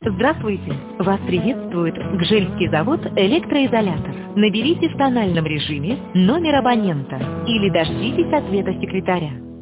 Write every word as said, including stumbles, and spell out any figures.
Здравствуйте! Вас приветствует Гжельский завод «Электроизолятор». Наберите в тональном режиме номер абонента или дождитесь ответа секретаря.